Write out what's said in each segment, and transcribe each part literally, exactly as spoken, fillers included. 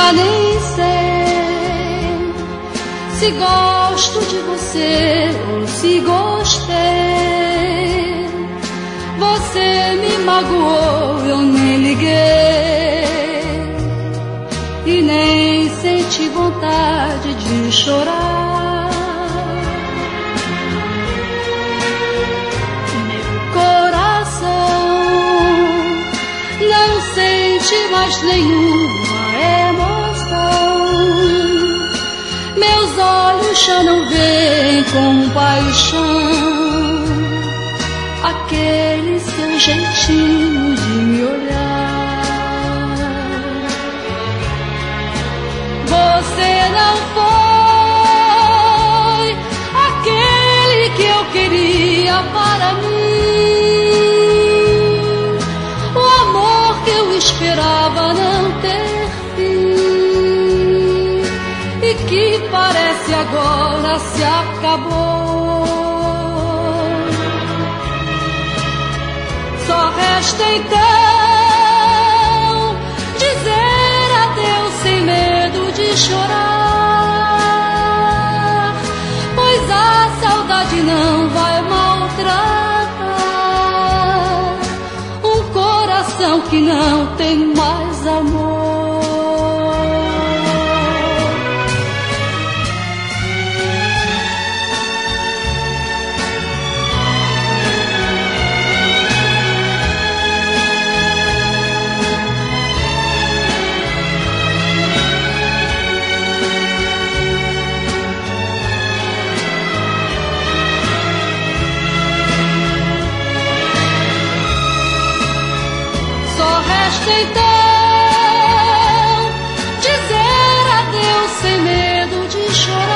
já nem sei se gosto de você ou se gostei. Você me magoou, eu nem liguei e nem senti vontade de chorar. Meu coração não sente mais nenhuma emoção. Meus olhos já não veem com paixão aquele seu jeitinho de me olhar. Você não foi aquele que eu queria para mim. O amor que eu esperava não ter fim e que parece agora se acabou. Só resta então dizer adeus sem medo de chorar, pois a saudade não vai maltratar um coração que não tem mais amor. Então, dizer adeus sem medo de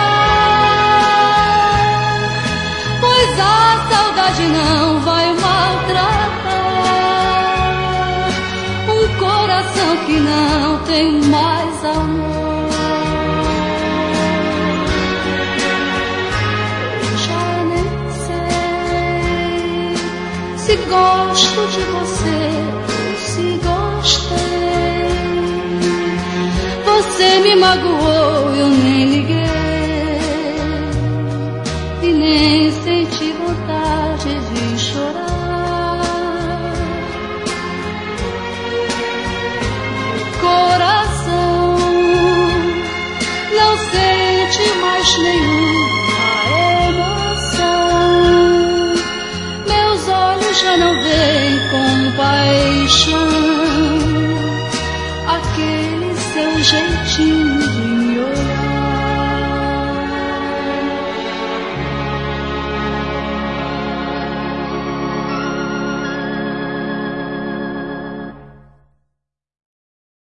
chorar, pois a saudade não vai maltratar um coração que não tem mais amor. Eu já nem sei se gosto de você, se gostei. Você me magoou, eu nem liguei e nem senti vontade de chorar. Coração não sente mais nenhuma emoção. Meus olhos já não veem com paixão aquele seu jeitinho de me olhar.